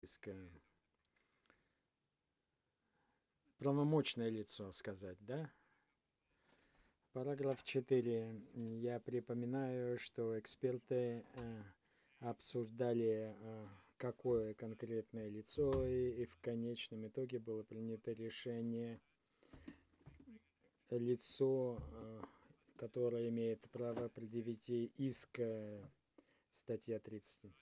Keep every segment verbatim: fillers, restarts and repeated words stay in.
иск, правомочное лицо сказать, да? Параграф четыре. Я припоминаю, что эксперты э, обсуждали, э, какое конкретное лицо, и, и в конечном итоге было принято решение лицо, э, которое имеет право предъявить иск, э, статья тридцать.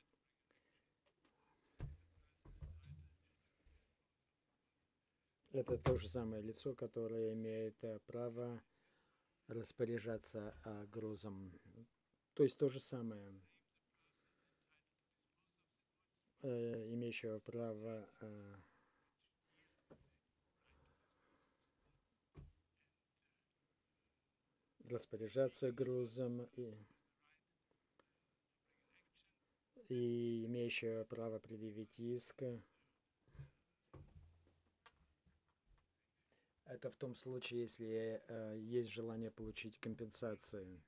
Это то же самое лицо, которое имеет э, право распоряжаться э, грузом. То есть то же самое, э, имеющего право э, распоряжаться грузом и, и имеющего право предъявить иск. Это в том случае, если э, есть желание получить компенсацию.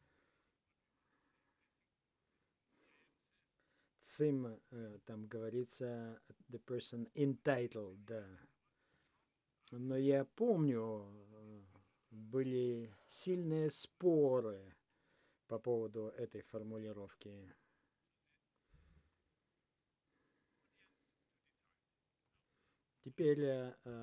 Цим, э, там говорится the person entitled, да. Но я помню, э, были сильные споры по поводу этой формулировки. Теперь э,